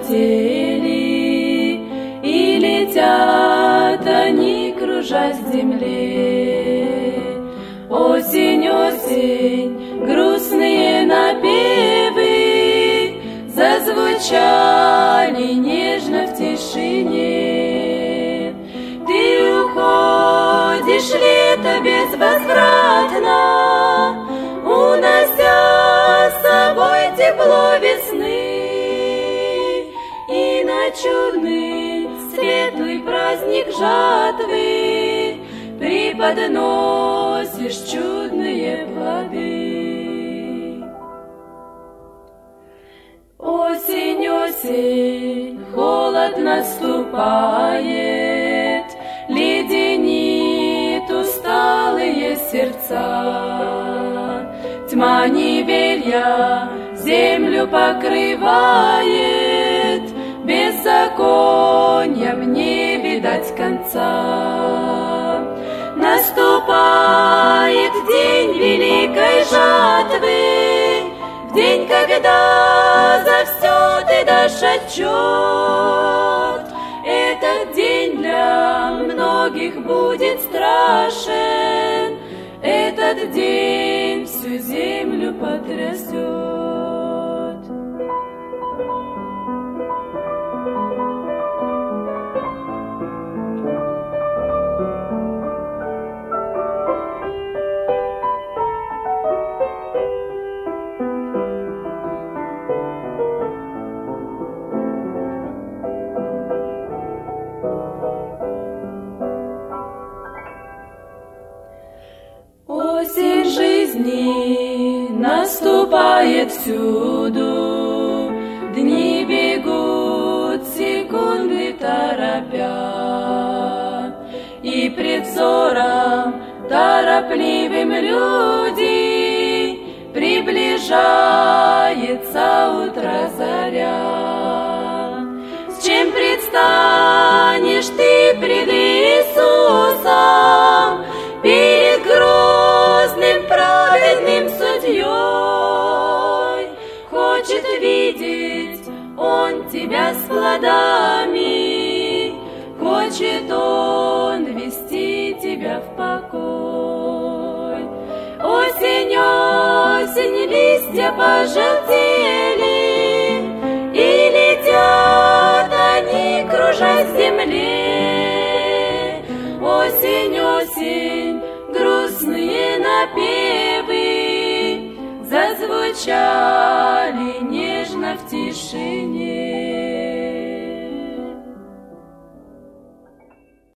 полетели, и летят они, кружась в земле. Осень, осень, грустные напевы зазвучали нежно в тишине. Ты уходишь, лето, безвозвратно, унося с собой тепло весны, и на чудный светлый праздник жатвы преподносишь чудные плоды. Осень, осень, холод наступает, леденит усталые сердца. Тьма невелья землю покрывает, беззаконьям не видать конца. Наступает день великой жатвы, в день, когда за все ты дашь отчет. Этот день для многих будет страшен, этот день всю землю потрясет. Осень жизни наступает всюду, дни бегут, секунды торопя, и пред взором торопливым люди приближается утро заря. С чем предстанешь ты пред Иисусом, перед грозным праведным судьей? Хочет видеть Он тебя с плодами, хочет Он вести тебя в покой. Осень, осень, листья пожелтели, и летят они, кружась в земле. Осень, осень, грустные напевы зазвучали нежно в тишине.